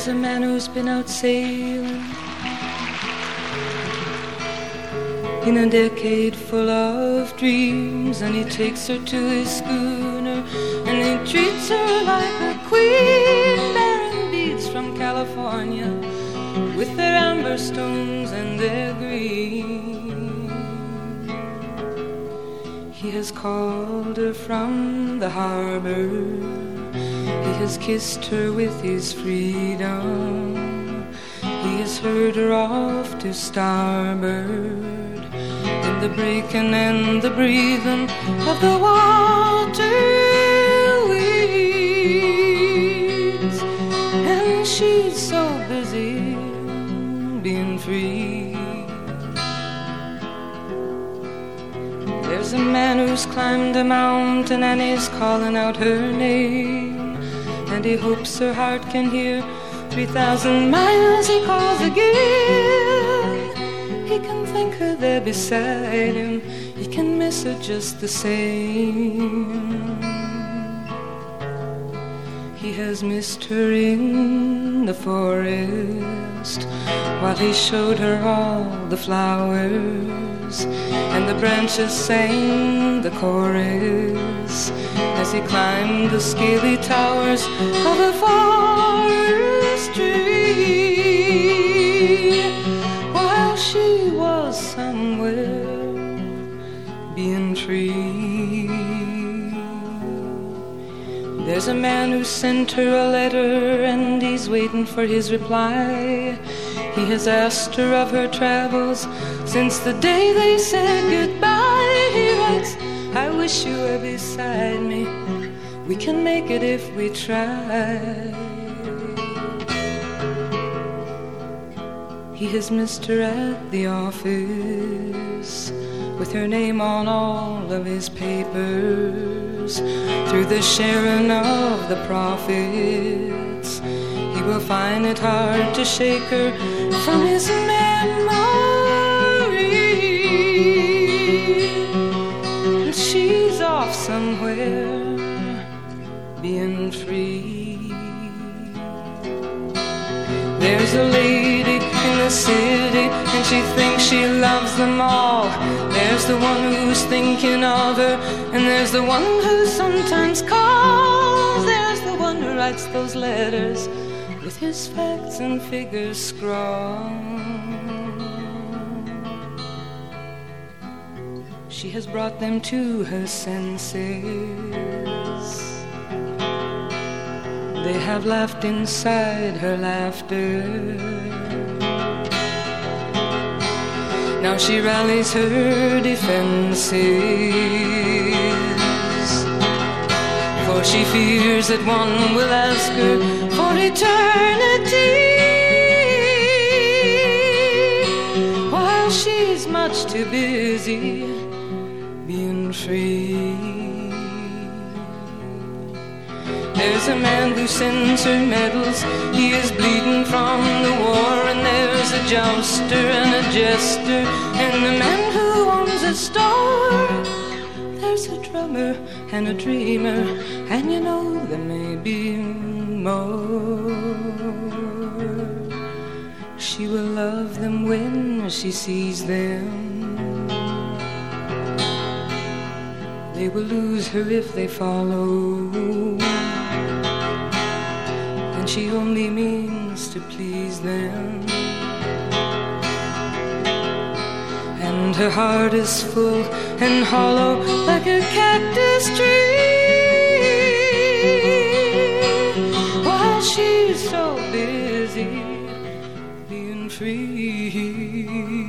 There's a man who's been out sailing in a decade full of dreams, and he takes her to his schooner and he treats her like a queen, bearing beads from California with their amber stones and their green. He has called her from the harbor, he has kissed her with his freedom, he has heard her off to starboard in the breaking and the breathing of the water weeds, and she's so busy being free. There's a man who's climbed a mountain and he's calling out her name, and he hopes her heart can hear 3,000 miles he calls again. He can think her there beside him, he can miss her just the same. He has missed her in the forest while he showed her all the flowers, and the branches sang the chorus as he climbed the scaly towers of a forest tree, while she was somewhere being free. There's a man who sent her a letter and he's waiting for his reply. He has asked her of her travels since the day they said goodbye. He writes, I wish you were beside me, we can make it if we try. He has missed her at the office with her name on all of his papers. Through the sharing of the profits, he will find it hard to shake her from his memory. And she's off somewhere being free. There's a lady in the city and she thinks she loves them all. There's the one who's thinking of her, and there's the one who sometimes calls. There's the one who writes those letters with his facts and figures scrawled. She has brought them to her senses. They have laughed inside her laughter. Now she rallies her defenses, for she fears that one will ask her for eternity, while she's much too busy being free. There's a man who sends her medals, he is bleeding from the war, and there's a jouster and a jester, and the man who owns a store. There's a drummer and a dreamer, and you know there may be more. She will love them when she sees them. They will lose her if they follow, and she only means to please them. And her heart is full and hollow like a cactus tree, while she's so busy being free.